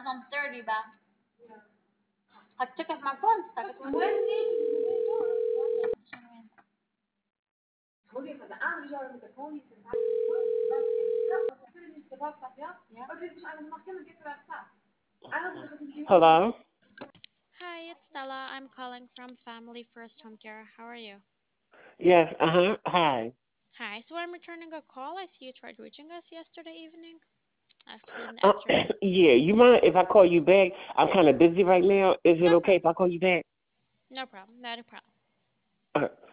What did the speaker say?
30 ba? At check my phone. Sorry voor de aangezouden met de politie. Hello? Hi, it's Stella. I'm calling from Family First Home Care. How are you? Yes, hi. Hi, so I'm returning a call. I see you tried reaching us yesterday evening. Actually, in the Uh, afternoon. yeah, you mind if I call you back? I'm kind of busy right now. Is it No okay problem. if I call you back? No problem. Not a problem. Uh,